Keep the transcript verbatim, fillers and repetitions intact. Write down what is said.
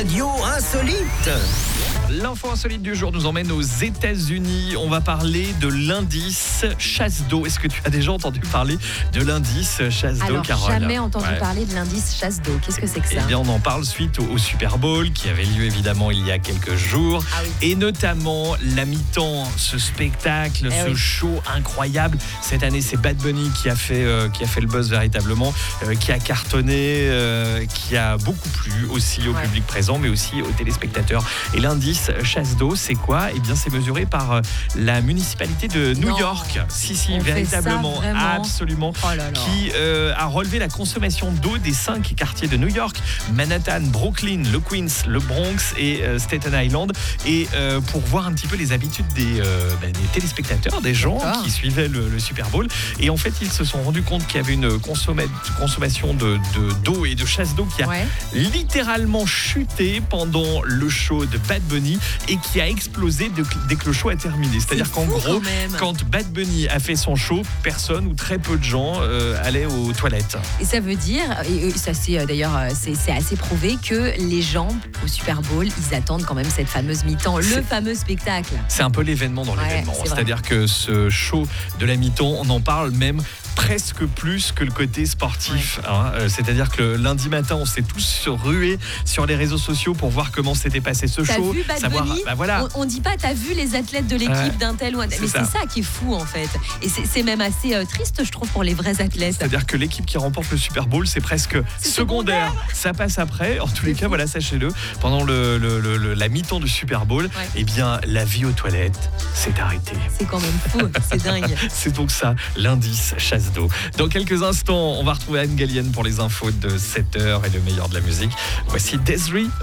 radio insolite. L'info insolite du jour nous emmène aux États-Unis. On va parler de l'indice chasse d'eau. Est-ce que tu as déjà entendu parler de l'indice chasse d'eau, Alors, Carole? jamais entendu Ouais. parler de l'indice chasse d'eau. Qu'est-ce que c'est que ça? Eh bien, on en parle suite au, au Super Bowl qui avait lieu évidemment il y a quelques jours. Ah oui. Et notamment la mi-temps, ce spectacle, Eh ce oui. show incroyable. Cette année, c'est Bad Bunny qui a fait, euh, qui a fait le buzz véritablement, euh, qui a cartonné, euh, qui a beaucoup plu aussi au Ouais. public présent, mais aussi aux téléspectateurs. Et l'indice chasse d'eau, c'est quoi? Eh bien, c'est mesuré par euh, la municipalité de New Non. York. Si, si, On fait véritablement, ça, vraiment absolument. Oh là là. Qui euh, a relevé la consommation d'eau des cinq quartiers de New York, Manhattan, Brooklyn, le Queens, le Bronx et euh, Staten Island, et euh, pour voir un petit peu les habitudes des, euh, bah, des téléspectateurs, des gens D'accord. qui suivaient le, le Super Bowl. Et en fait, ils se sont rendus compte qu'il y avait une consomma- consommation de, de- d'eau et de chasse d'eau qui a Ouais. littéralement chuté pendant le show de Bad Bunny et qui a explosé de- dès que le show a terminé. C'est-à-dire C'est qu'en fou, gros, quand même. quand Bad Bunny a fait son show, personne ou très peu de gens euh, allaient aux toilettes. Et ça veut dire, et euh, ça c'est euh, d'ailleurs euh, c'est, c'est assez prouvé que les gens au Super Bowl, ils attendent quand même cette fameuse mi-temps, le C'est- fameux spectacle. C'est un peu l'événement dans Ouais, l'événement. c'est vrai. C'est-à-dire que ce show de la mi-temps, on en parle même presque plus que le côté sportif. Hein. Euh, C'est-à-dire que le lundi matin, on s'est tous rués sur les réseaux sociaux pour voir comment s'était passé ce T'as show. vu Bad savoir, Bunny bah voilà. on, on dit pas, t'as vu les athlètes de l'équipe Ouais, d'un tel ou un tel. c'est Mais ça. c'est ça qui est fou en fait. Et c'est, c'est même assez euh, triste, je trouve, pour les vrais athlètes. C'est-à-dire que l'équipe qui remporte le Super Bowl, c'est presque C'est secondaire. secondaire. Ça passe après. En tous les C'est cas, fou. voilà, sachez-le, pendant le, le- le- le- la mi-temps du Super Bowl, Ouais. eh bien, la vie aux toilettes s'est arrêtée. C'est quand même fou, c'est dingue. C'est donc ça, l'indice chasse d'eau. Dans quelques instants, on va retrouver Anne Gallienne pour les infos de sept heures et le meilleur de la musique. Voici Desiree.